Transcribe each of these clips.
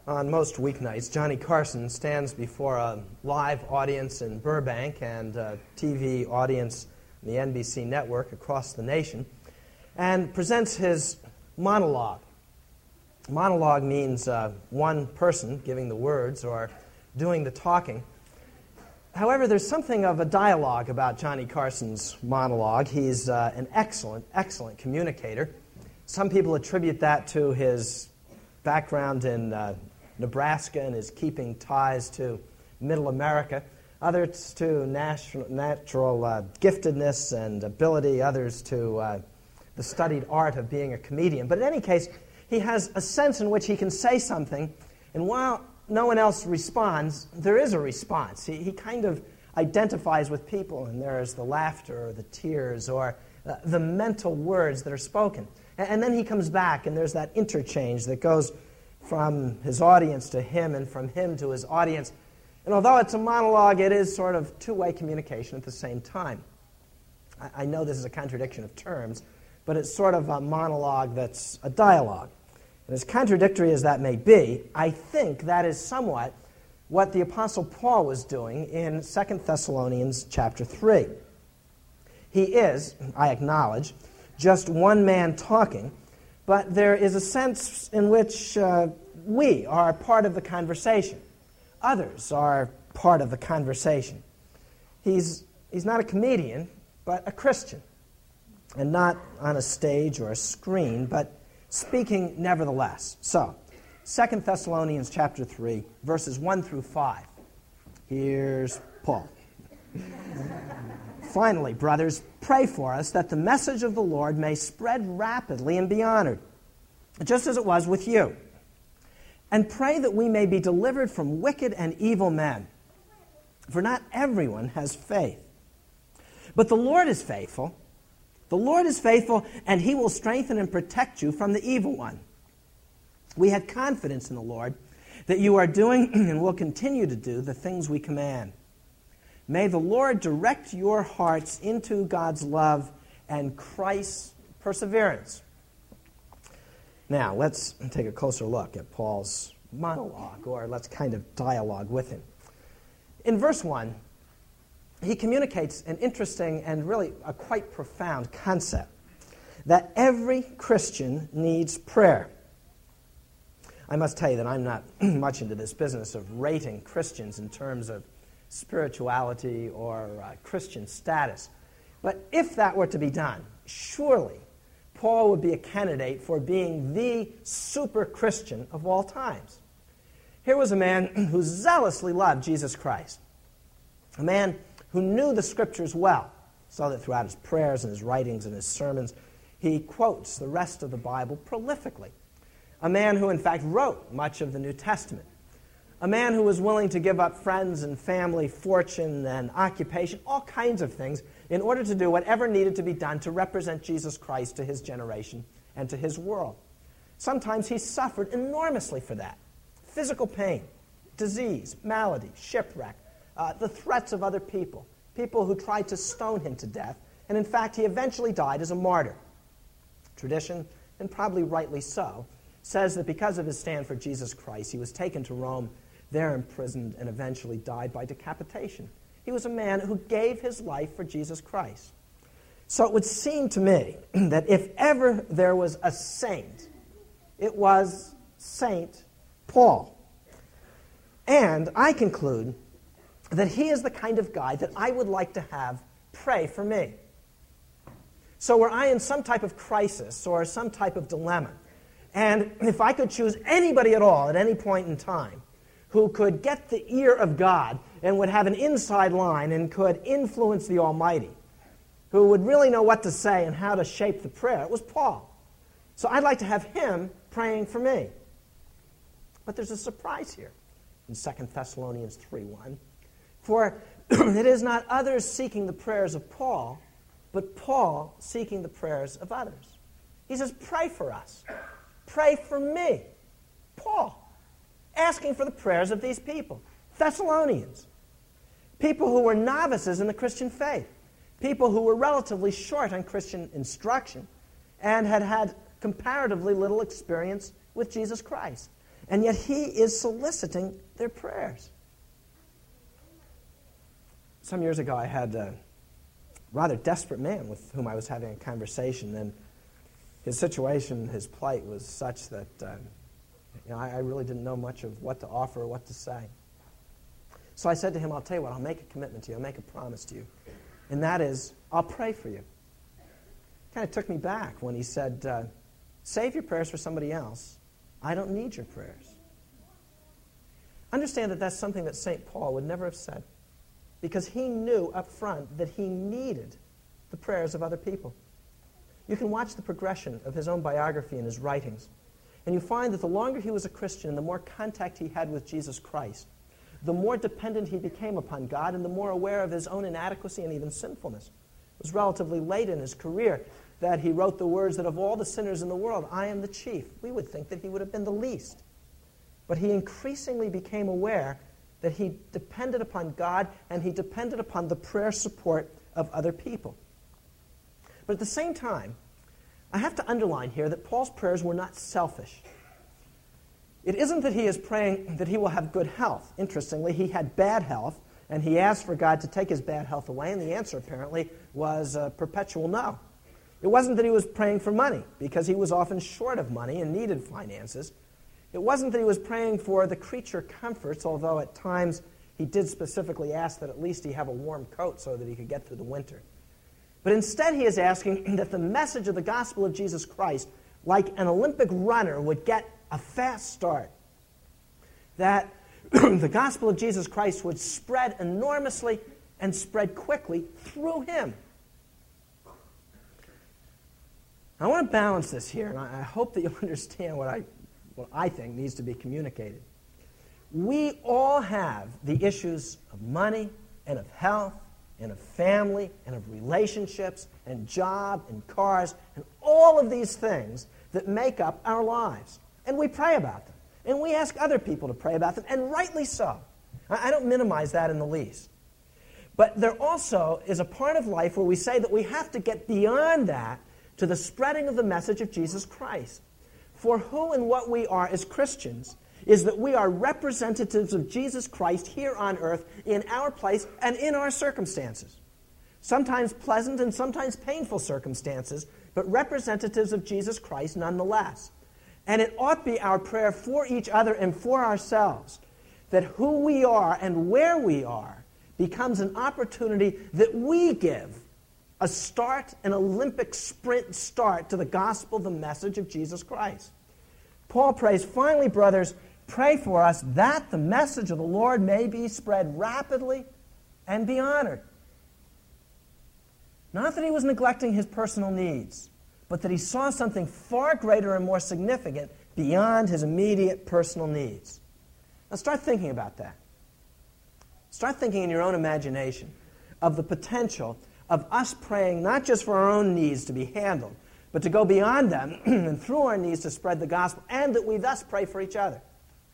On most weeknights, Johnny Carson stands before a live audience in Burbank and a TV audience on the NBC network across the nation and presents his monologue. Monologue means one person giving the words or doing the talking. However, there's something of a dialogue about Johnny Carson's monologue. He's an excellent communicator. Some people attribute that to his background in Nebraska and his keeping ties to Middle America. Others to natural giftedness and ability. Others to the studied art of being a comedian. But in any case, he has a sense in which he can say something, and while no one else responds, there is a response. He kind of identifies with people, and there's the laughter or the tears or the mental words that are spoken. And then he comes back, and there's that interchange that goes from his audience to him and from him to his audience. And although it's a monologue, it is sort of two-way communication at the same time. I know this is a contradiction of terms, but it's sort of a monologue that's a dialogue. And as contradictory as that may be, I think that is somewhat what the Apostle Paul was doing in 2 Thessalonians chapter 3. He is, I acknowledge, just one man talking, but there is a sense in which we are part of the conversation. Others are part of the conversation. He's not a comedian, but a Christian, and not on a stage or a screen, but speaking nevertheless. So, 2 Thessalonians chapter 3, verses 1 through 5. Here's Paul. Finally, brothers, pray for us that the message of the Lord may spread rapidly and be honored, just as it was with you. And pray that we may be delivered from wicked and evil men, for not everyone has faith. But the Lord is faithful. The Lord is faithful, and He will strengthen and protect you from the evil one. We had confidence in the Lord that you are doing and will continue to do the things we command. May the Lord direct your hearts into God's love and Christ's perseverance. Now, let's take a closer look at Paul's monologue, or let's kind of dialogue with him. In verse 1, he communicates an interesting and really a quite profound concept, that every Christian needs prayer. I must tell you that I'm not much into this business of rating Christians in terms of spirituality or Christian status. But if that were to be done, surely Paul would be a candidate for being the super Christian of all times. Here was a man who zealously loved Jesus Christ, a man who knew the Scriptures well, so that throughout his prayers and his writings and his sermons, he quotes the rest of the Bible prolifically. A man who, in fact, wrote much of the New Testament. A man who was willing to give up friends and family, fortune and occupation, all kinds of things, in order to do whatever needed to be done to represent Jesus Christ to his generation and to his world. Sometimes he suffered enormously for that. Physical pain, disease, malady, shipwreck, the threats of other people who tried to stone him to death, and in fact he eventually died as a martyr. Tradition, and probably rightly so, says that because of his stand for Jesus Christ, he was taken to Rome, there imprisoned, and eventually died by decapitation. He was a man who gave his life for Jesus Christ. So it would seem to me that if ever there was a saint, it was Saint Paul. And I conclude that he is the kind of guy that I would like to have pray for me. So were I in some type of crisis or some type of dilemma, and if I could choose anybody at all at any point in time who could get the ear of God and would have an inside line and could influence the Almighty, who would really know what to say and how to shape the prayer, it was Paul. So I'd like to have him praying for me. But there's a surprise here in 2 Thessalonians 3:1. For it is not others seeking the prayers of Paul, but Paul seeking the prayers of others. He says, pray for us. Pray for me. Paul, asking for the prayers of these people. Thessalonians. People who were novices in the Christian faith. People who were relatively short on Christian instruction and had had comparatively little experience with Jesus Christ. and yet he is soliciting their prayers. Some years ago, I had a rather desperate man with whom I was having a conversation, and his situation, his plight was such that I really didn't know much of what to offer or what to say. So I said to him, I'll tell you what, I'll make a commitment to you, I'll make a promise to you, and that is, I'll pray for you. It kind of took me back when he said, save your prayers for somebody else. I don't need your prayers. Understand that that's something that St. Paul would never have said, because he knew up front that he needed the prayers of other people. You can watch the progression of his own biography and his writings, and you find that the longer he was a Christian and the more contact he had with Jesus Christ, the more dependent he became upon God and the more aware of his own inadequacy and even sinfulness. It was relatively late in his career that he wrote the words that of all the sinners in the world, I am the chief. We would think that he would have been the least. But he increasingly became aware that he depended upon God and he depended upon the prayer support of other people. But at the same time, I have to underline here that Paul's prayers were not selfish. It isn't that he is praying that he will have good health. Interestingly, he had bad health, and he asked for God to take his bad health away, and the answer apparently was a perpetual no. It wasn't that he was praying for money, because he was often short of money and needed finances. It wasn't that he was praying for the creature comforts, although at times he did specifically ask that at least he have a warm coat so that he could get through the winter. But instead he is asking that the message of the gospel of Jesus Christ, like an Olympic runner, would get a fast start. That the gospel of Jesus Christ would spread enormously and spread quickly through him. I want to balance this here, and I hope that you'll understand what I think needs to be communicated. We all have the issues of money and of health and of family and of relationships and job and cars and all of these things that make up our lives. And we pray about them. And we ask other people to pray about them, and rightly so. I don't minimize that in the least. But there also is a part of life where we say that we have to get beyond that to the spreading of the message of Jesus Christ. For who and what we are as Christians is that we are representatives of Jesus Christ here on earth in our place and in our circumstances. Sometimes pleasant and sometimes painful circumstances, but representatives of Jesus Christ nonetheless. And it ought to be our prayer for each other and for ourselves that who we are and where we are becomes an opportunity that we give a start, an Olympic sprint start to the gospel, the message of Jesus Christ. Paul prays, finally, brothers, pray for us that the message of the Lord may be spread rapidly and be honored. Not that he was neglecting his personal needs, but that he saw something far greater and more significant beyond his immediate personal needs. Now start thinking about that. Start thinking in your own imagination of the potential of us praying not just for our own needs to be handled, but to go beyond them and through our needs to spread the gospel, and that we thus pray for each other.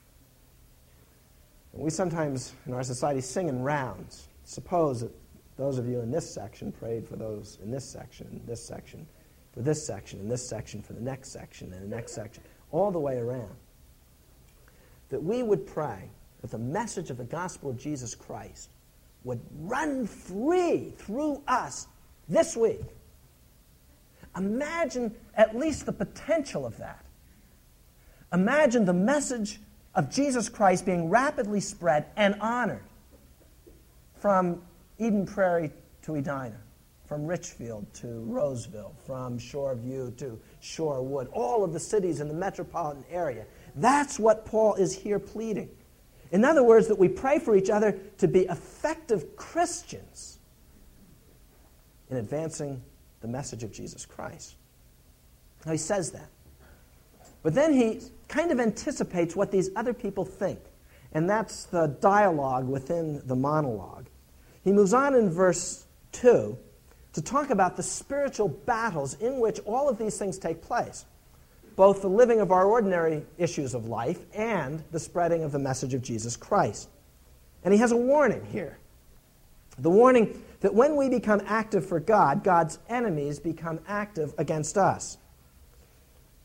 We sometimes in our society sing in rounds. Suppose that those of you in this section prayed for those in this section, this section, for this section, and this section for the next section, and the next section, all the way around. That we would pray that the message of the gospel of Jesus Christ would run free through us this week. Imagine at least the potential of that. Imagine the message of Jesus Christ being rapidly spread and honored from Eden Prairie to Edina, from Richfield to Roseville, from Shoreview to Shorewood, all of the cities in the metropolitan area. That's what Paul is here pleading. In other words, that we pray for each other to be effective Christians in advancing the message of Jesus Christ. Now, he says that. But then he kind of anticipates what these other people think, and that's the dialogue within the monologue. He moves on in verse 2 to talk about the spiritual battles in which all of these things take place, both the living of our ordinary issues of life and the spreading of the message of Jesus Christ. And he has a warning here. The warning that when we become active for God, God's enemies become active against us.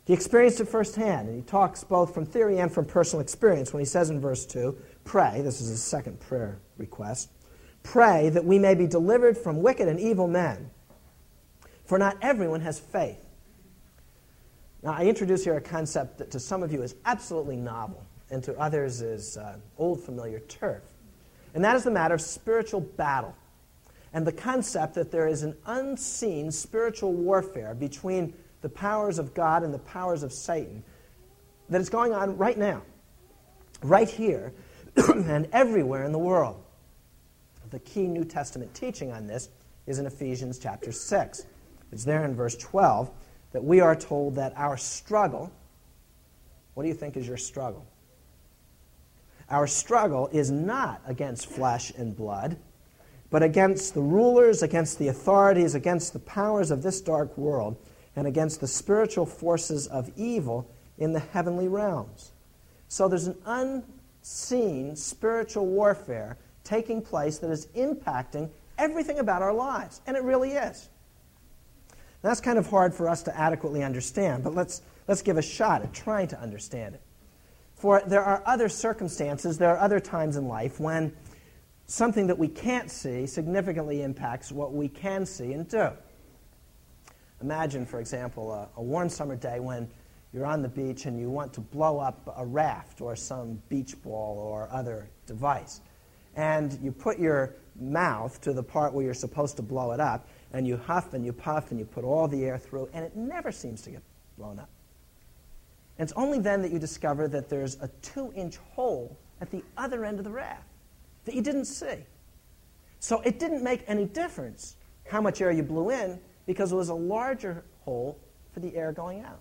He experienced it firsthand, and he talks both from theory and from personal experience when he says in verse 2, pray, this is his second prayer request, pray that we may be delivered from wicked and evil men, for not everyone has faith. Now, I introduce here a concept that to some of you is absolutely novel, and to others is old familiar turf. And that is the matter of spiritual battle, and the concept that there is an unseen spiritual warfare between the powers of God and the powers of Satan that is going on right now, right here, and everywhere in the world. The key New Testament teaching on this is in Ephesians chapter 6. It's there in verse 12 that we are told that our struggle, what do you think is your struggle? Our struggle is not against flesh and blood, but against the rulers, against the authorities, against the powers of this dark world, and against the spiritual forces of evil in the heavenly realms. So there's an unseen spiritual warfare taking place that is impacting everything about our lives, and it really is. That's kind of hard for us to adequately understand, but let's give a shot at trying to understand it. For there are other circumstances, there are other times in life when something that we can't see significantly impacts what we can see and do. Imagine, for example, a warm summer day when you're on the beach and you want to blow up a raft or some beach ball or other device. And you put your mouth to the part where you're supposed to blow it up, and you huff and you puff and you put all the air through, and it never seems to get blown up. And it's only then that you discover that there's a 2-inch hole at the other end of the raft that you didn't see. So it didn't make any difference how much air you blew in, because it was a larger hole for the air going out.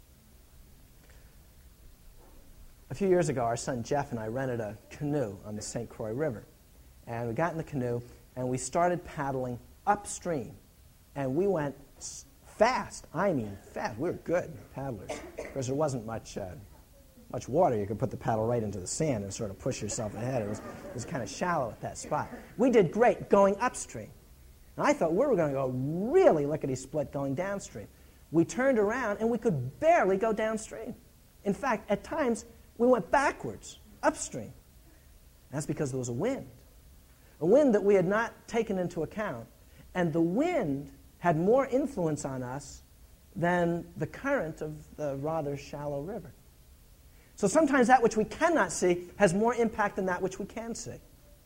A few years ago, our son Jeff and I rented a canoe on the St. Croix River. And we got in the canoe, and we started paddling upstream. And we went fast. I mean fast. We were good paddlers. Because there wasn't much water. You could put the paddle right into the sand and sort of push yourself ahead. It was kind of shallow at that spot. We did great going upstream. And I thought we were going to go really lickety-split going downstream. We turned around, and we could barely go downstream. In fact, at times, we went backwards, upstream. That's because there was a wind that we had not taken into account. And the wind had more influence on us than the current of the rather shallow river. So sometimes that which we cannot see has more impact than that which we can see.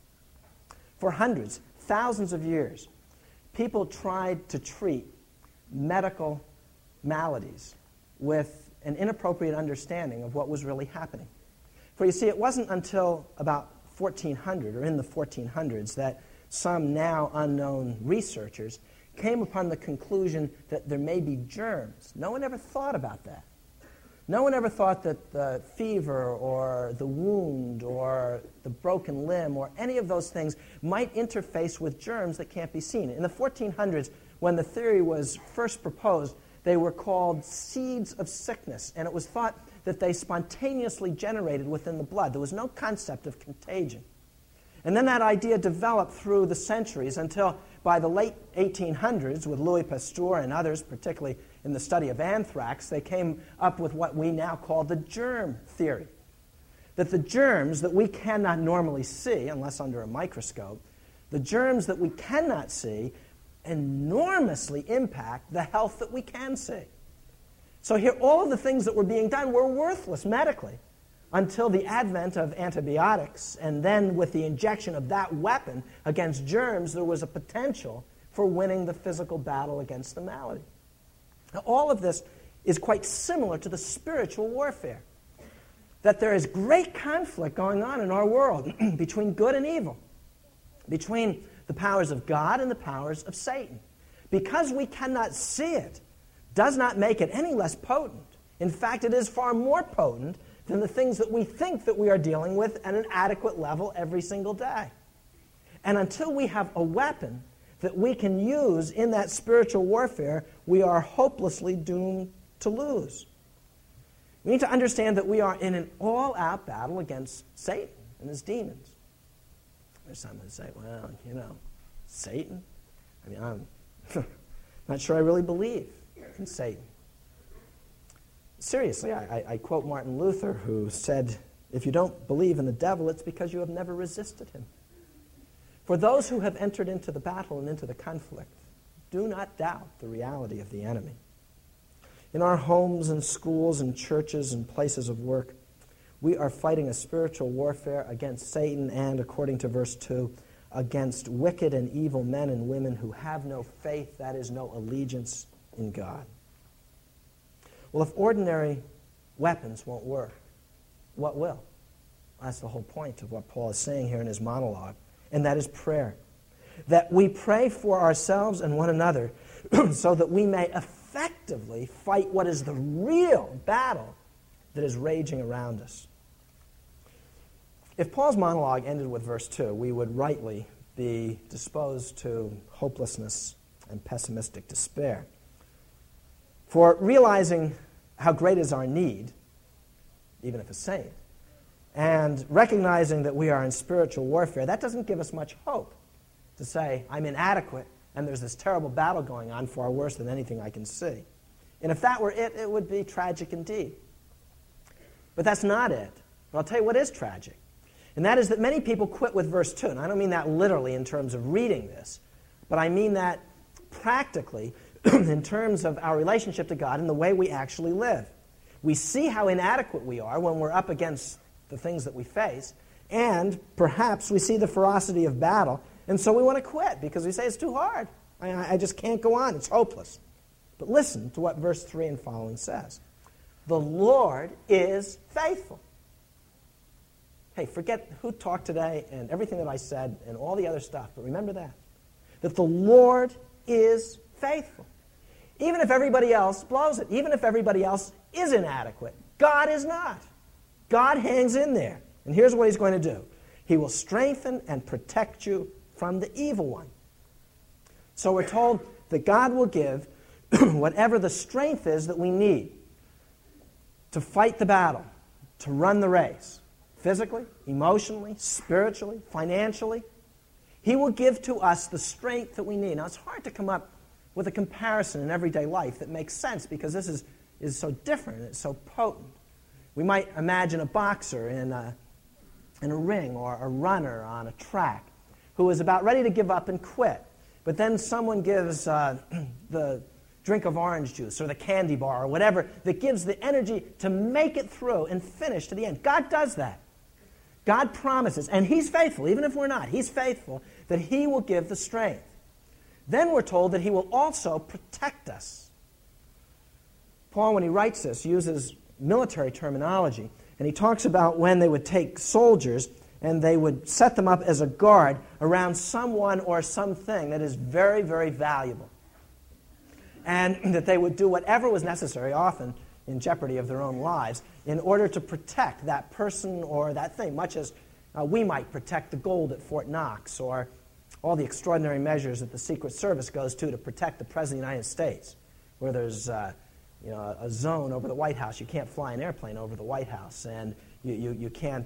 For hundreds, thousands of years, people tried to treat medical maladies with an inappropriate understanding of what was really happening. For you see, it wasn't until about 1400, or in the 1400s, that some now unknown researchers came upon the conclusion that there may be germs. No one ever thought about that. No one ever thought that the fever or the wound or the broken limb or any of those things might interface with germs that can't be seen. In the 1400s, when the theory was first proposed, they were called seeds of sickness, and it was thought that they spontaneously generated within the blood. There was no concept of contagion. And then that idea developed through the centuries until by the late 1800s, with Louis Pasteur and others, particularly in the study of anthrax, they came up with what we now call the germ theory. That the germs that we cannot normally see, unless under a microscope, the germs that we cannot see enormously impact the health that we can see. So here, all of the things that were being done were worthless medically until the advent of antibiotics, and then with the injection of that weapon against germs, there was a potential for winning the physical battle against the malady. Now, all of this is quite similar to the spiritual warfare, that there is great conflict going on in our world between good and evil, between the powers of God and the powers of Satan. Because we cannot see it does not make it any less potent. In fact, it is far more potent than the things that we think that we are dealing with at an adequate level every single day. And until we have a weapon that we can use in that spiritual warfare, we are hopelessly doomed to lose. We need to understand that we are in an all-out battle against Satan and his demons. There's some that say, well, Satan? I mean, I'm not sure I really believe in Satan. Seriously, I quote Martin Luther, who said, "If you don't believe in the devil, it's because you have never resisted him." For those who have entered into the battle and into the conflict, do not doubt the reality of the enemy. In our homes and schools and churches and places of work, we are fighting a spiritual warfare against Satan and, according to verse 2, against wicked and evil men and women who have no faith, that is, no allegiance in God. Well, if ordinary weapons won't work, what will? That's the whole point of what Paul is saying here in his monologue, and that is prayer. That we pray for ourselves and one another so that we may effectively fight what is the real battle that is raging around us. If Paul's monologue ended with verse 2, we would rightly be disposed to hopelessness and pessimistic despair. For realizing how great is our need, even if a saint, and recognizing that we are in spiritual warfare, that doesn't give us much hope to say, I'm inadequate, and there's this terrible battle going on far worse than anything I can see. And if that were it, it would be tragic indeed. But that's not it. And I'll tell you what is tragic. And that is that many people quit with verse 2. And I don't mean that literally in terms of reading this, but I mean that practically in terms of our relationship to God and the way we actually live. We see how inadequate we are when we're up against the things that we face, and perhaps we see the ferocity of battle, and so we want to quit because we say it's too hard. I just can't go on. It's hopeless. But listen to what verse 3 and following says. The Lord is faithful. Hey, forget who talked today and everything that I said and all the other stuff, but remember that the Lord is faithful. Even if everybody else blows it, even if everybody else is inadequate, God is not. God hangs in there. And here's what he's going to do. He will strengthen and protect you from the evil one. So we're told that God will give whatever the strength is that we need to fight the battle, to run the race, physically, emotionally, spiritually, financially. He will give to us the strength that we need. Now, it's hard to come up with a comparison in everyday life that makes sense because this is so different, it's so potent. We might imagine a boxer in a ring or a runner on a track who is about ready to give up and quit. But then someone gives the drink of orange juice or the candy bar or whatever that gives the energy to make it through and finish to the end. God does that. God promises, and he's faithful, even if we're not, he's faithful, that he will give the strength. Then we're told that he will also protect us. Paul, when he writes this, uses military terminology, and he talks about when they would take soldiers and they would set them up as a guard around someone or something that is very, very valuable. And that they would do whatever was necessary, often in jeopardy of their own lives, in order to protect that person or that thing, much as we might protect the gold at Fort Knox or all the extraordinary measures that the Secret Service goes to protect the President of the United States, where there's a zone over the White House. You can't fly an airplane over the White House, and you can't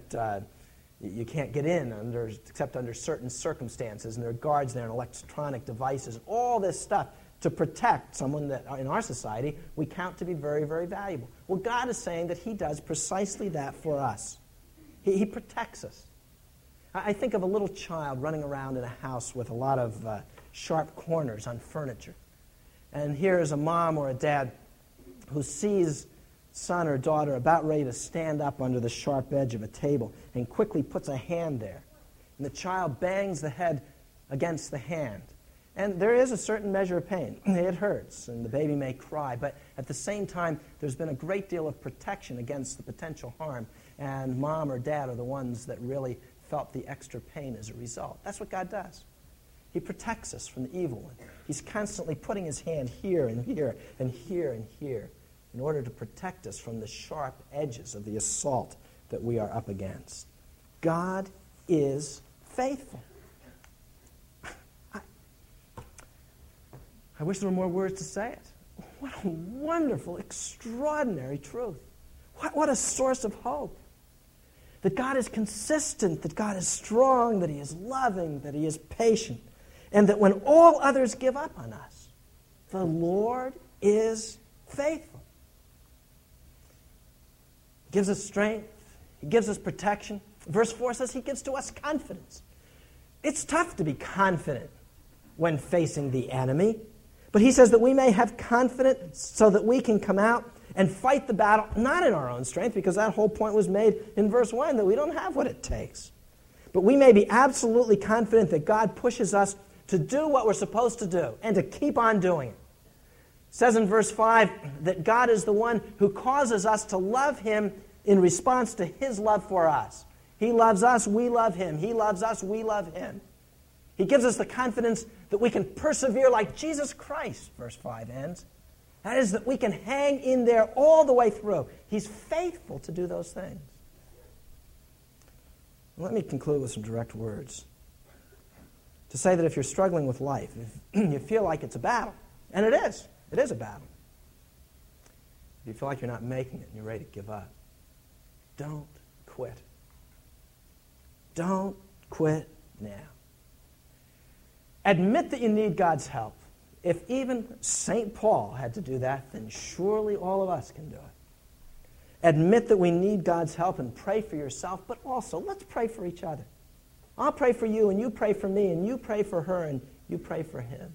get in except under certain circumstances, and there are guards there and electronic devices, all this stuff to protect someone that in our society we count to be very, very valuable. Well, God is saying that he does precisely that for us. He protects us. I think of a little child running around in a house with a lot of sharp corners on furniture. And here is a mom or a dad who sees son or daughter about ready to stand up under the sharp edge of a table and quickly puts a hand there. And the child bangs the head against the hand. And there is a certain measure of pain. It hurts, and the baby may cry. But at the same time, there's been a great deal of protection against the potential harm. And mom or dad are the ones that really felt the extra pain as a result. That's what God does. He protects us from the evil one. He's constantly putting his hand here and here and here and here in order to protect us from the sharp edges of the assault that we are up against. God is faithful. I wish there were more words to say it. What a wonderful, extraordinary truth. What a source of hope. That God is consistent, that God is strong, that he is loving, that he is patient, and that when all others give up on us, the Lord is faithful. gives us strength. He gives us protection. Verse 4 says he gives to us confidence. It's tough to be confident when facing the enemy. But he says that we may have confidence so that we can come out and fight the battle, not in our own strength, because that whole point was made in verse 1, that we don't have what it takes. But we may be absolutely confident that God pushes us to do what we're supposed to do and to keep on doing it. It says in verse 5 that God is the one who causes us to love him in response to his love for us. He loves us, we love him. He loves us, we love him. He gives us the confidence that we can persevere like Jesus Christ, verse 5 ends. That is, that we can hang in there all the way through. He's faithful to do those things. Let me conclude with some direct words. To say that if you're struggling with life, if you feel like it's a battle, and it is a battle. If you feel like you're not making it and you're ready to give up, don't quit. Don't quit now. Admit that you need God's help. If even St. Paul had to do that, then surely all of us can do it. Admit that we need God's help and pray for yourself, but also let's pray for each other. I'll pray for you, and you pray for me, and you pray for her, and you pray for him.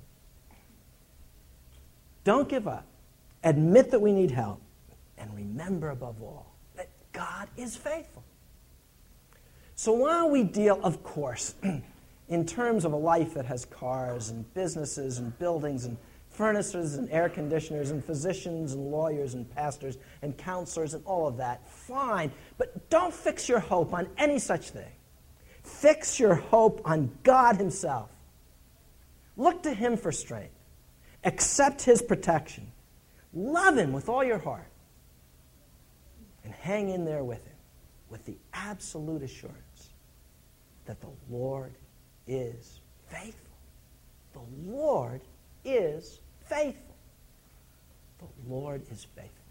Don't give up. Admit that we need help. And remember above all that God is faithful. So while we deal, of course, in terms of a life that has cars and businesses and buildings and furnaces and air conditioners and physicians and lawyers and pastors and counselors and all of that, fine. But don't fix your hope on any such thing. Fix your hope on God himself. Look to him for strength. Accept his protection. Love him with all your heart. And hang in there with him with the absolute assurance that the Lord is faithful. The Lord is faithful. The Lord is faithful.